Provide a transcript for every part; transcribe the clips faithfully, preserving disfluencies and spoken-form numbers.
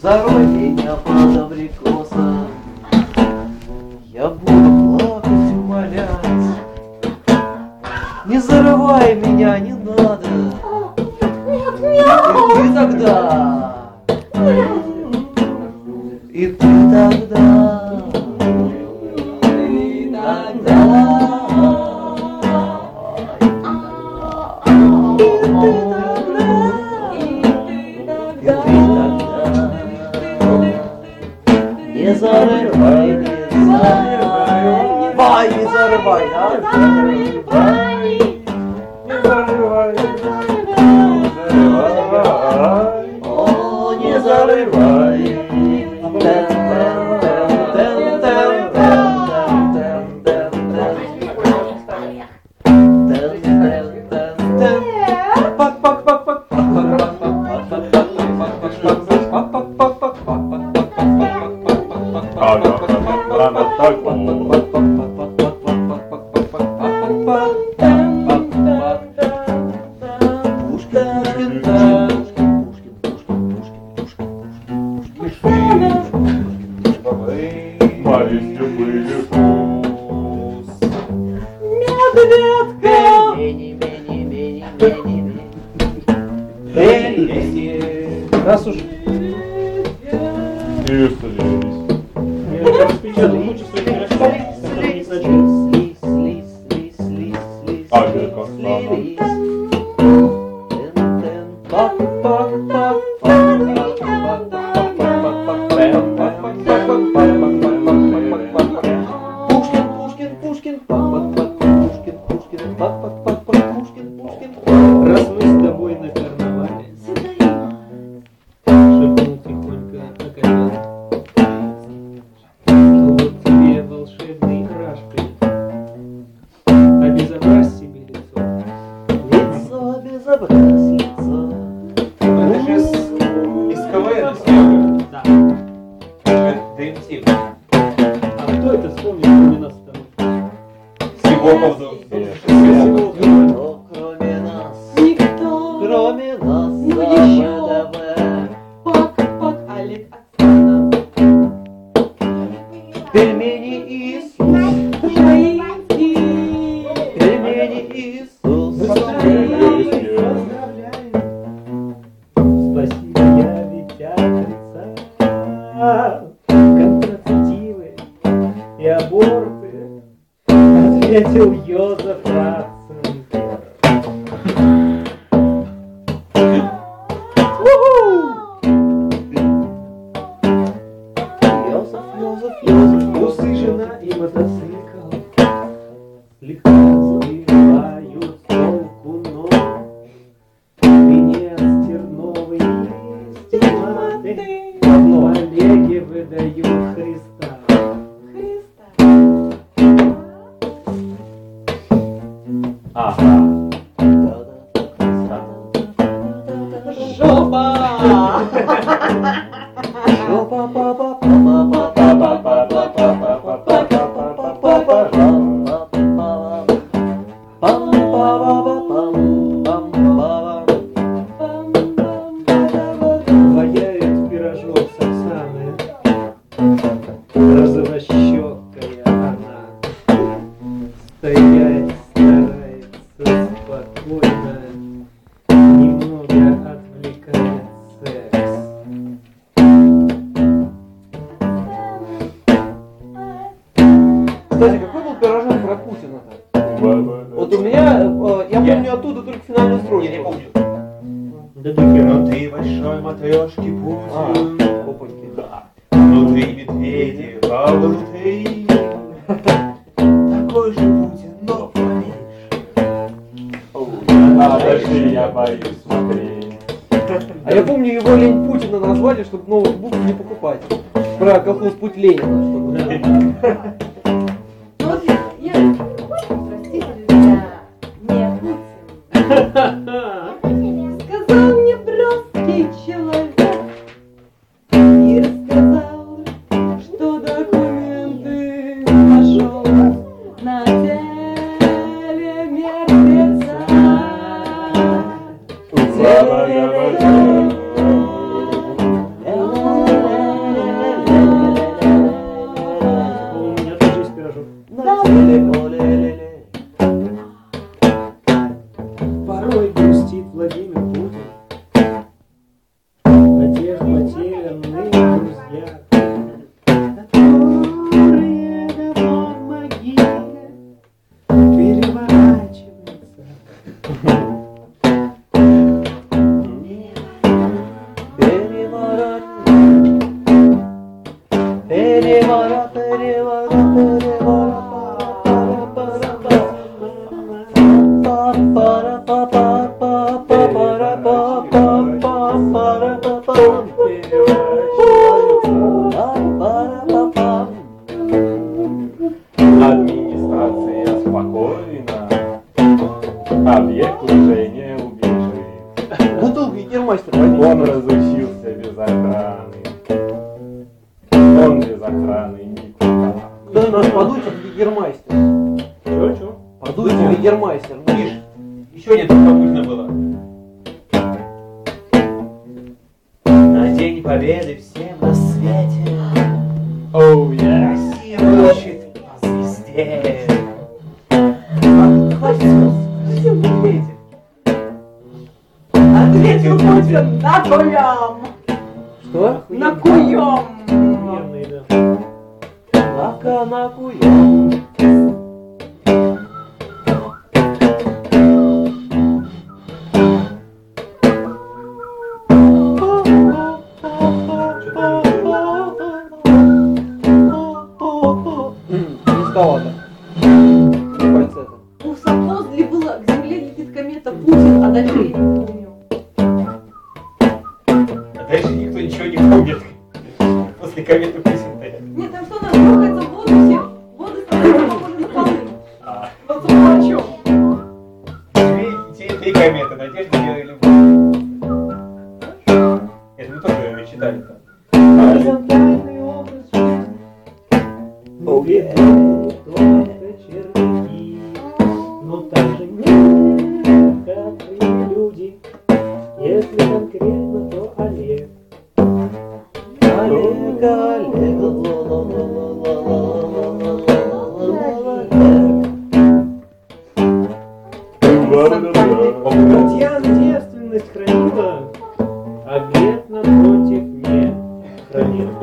Зарой меня под абрикосом, я буду плакать, умолять. Не зарывай меня, не надо. И ты тогда, и ты тогда, и тогда. Не зарывай, не зарывай, не зарывай, да? Не зарывай, не зарывай, о, не зарывай. Раз уж А я помню, его лень Путина назвали, чтобы новых букв не покупать. Про колхоз Путь Ленина. Чтобы... Ну, я... Простите меня, не Путин. Сказал мне броский человек и рассказал, что документы нашел на теле мертвеца. Теле Администрация спокойна, объект уже не убежит. Бутылку егермастер Он возьми. разучился без охраны. Он без охраны никуда. Да, нас подуйте в егермастер. Чё, чё? Подуйте в егермастер. Ну, Миш, еще не так побудно было. На День Победы всем на свете Оу, я. Россия получит по звезде. Ответил Путин на куем. Что? На куем. Лака нахуя. Низковато. Фальцетом. У Сапозли было к земле летит комета Путин, а дальше я не помню. А дальше никто ничего не помнит. После кометы Путина. Нет, там что, она грохается в воду, все воды становятся похожи на полы. А, Вот о чем? Те три кометы, Надежда, Вера и Любовь. Это мы тоже читали там. Горизонтальный образ жизни. Увидел только червяки. Но так же нет, как и люди. Если конкретно, то Олег. Олег, Олег, Татьяна девственность хранила, а грех напротив не хранила.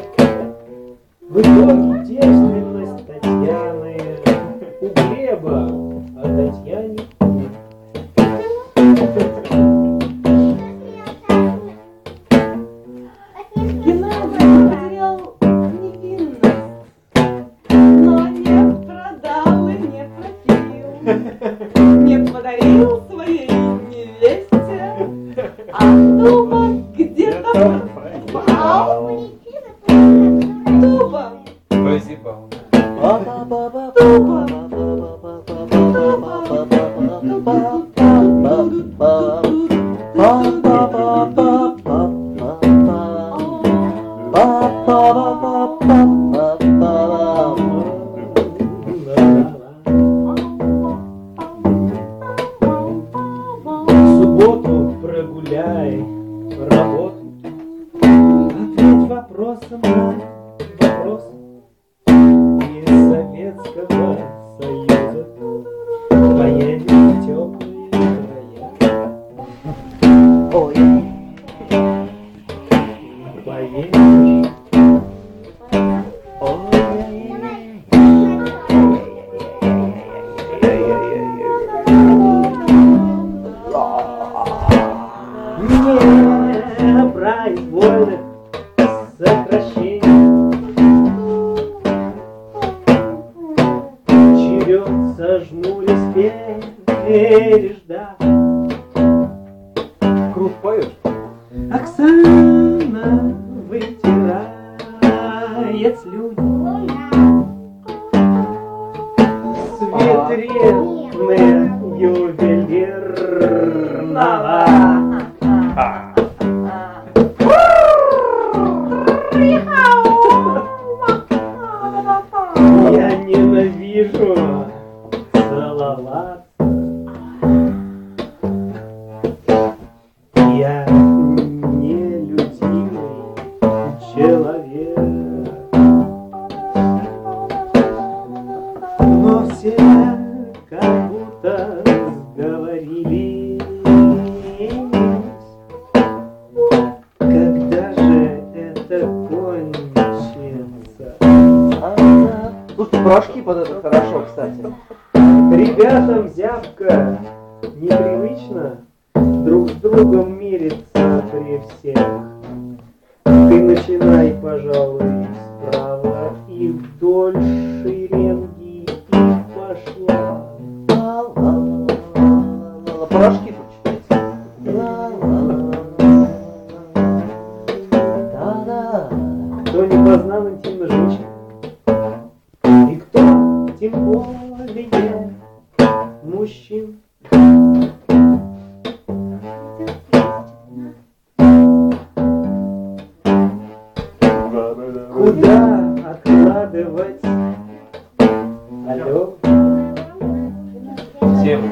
В итоге девственность Татьяны у Глеба, а Татьяне нет. Геннадий потерял невинность, но не продал и не пропил, не подарил своей невесте, а дуба где-то пропал. Дуба, Прозябал. В субботу прогуляй работу. Ответь вопросом на вопрос. Из Советского Союза поедем в теплые края. Ой. Поедешь. Непроизвольных сокращений. Черед сожмурясь переждав. Круг поешь? Оксана вытирает слюни. Светренная ювелирного. А, Я ненавижу целоваться. Я нелюдимый человек. Но все как будто сговорились. Когда же это кончится? Слушай, порошки под это хорошо, кстати. Ребятам зябко, непривычно друг с другом мириться при всех. Ты начинай, пожалуй, справа и вдоль шеренги и пошла. Порошки почитайте. познал интимно женщин. И кто, тем более, мужчин. Куда откладывать? Алло. Всем.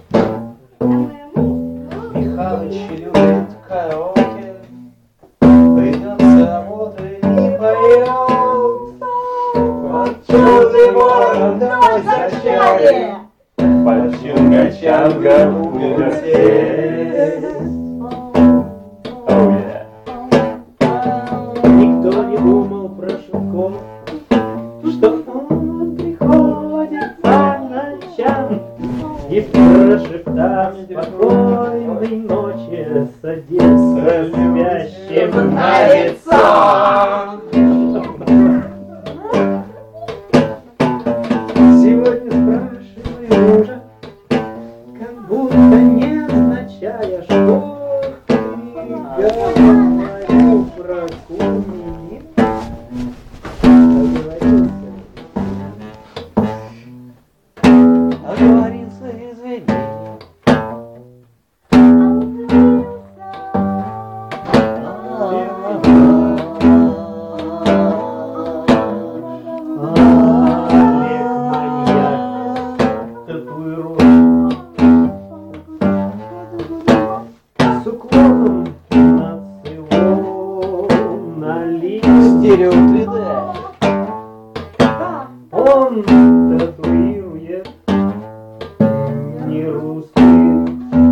Михалыч любит караоке, придет с работы и поет. Под черный ворон возвращает, под чингачам голубя сесть. Oh yeah. Никто не думал про Шелкова, что он приходит по ночам и, прошептав спокойной ночи, садится спящим на лицо. Сегодня спрашиваю мужа, как будто не означая, что я говорю про куни. Договорился. Оговорился, извини. Олег маньяк, татуировка с уклоном национализм. Стерео три дэ. Он татуирует не русских,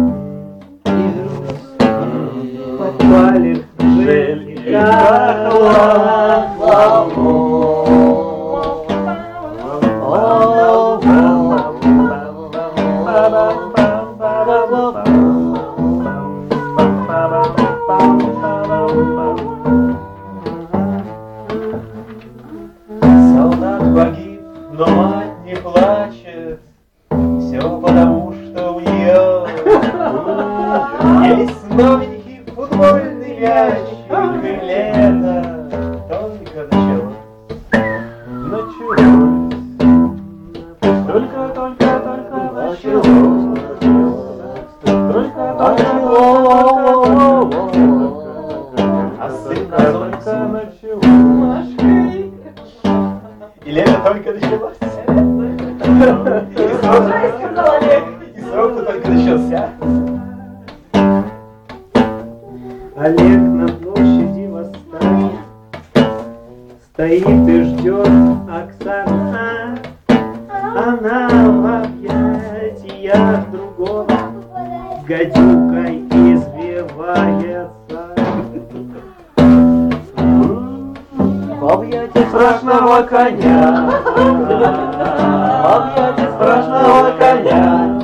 подпалит жель и Солдат погиб, но мать не плачет. Все потому, что у нее есть новенький футбольный мячик. И лето только началось. Началось. Только, только, только началось. Только, только, только, а сын только началось. И лето только началось. И срок, и срок только начался. Олег на площади восстания стоит и ждет Оксана. Она в объятиях другого гадюкой извивается. В объятия страшного коня. В объятия страшного коня.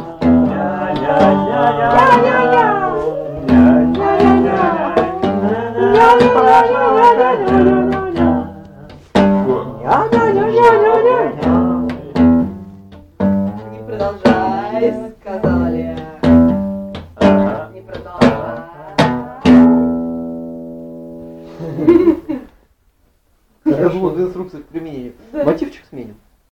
Не продолжай, сказал Олег. Не продолжай. Я думал, инструкция к применению. Мотивчик сменим.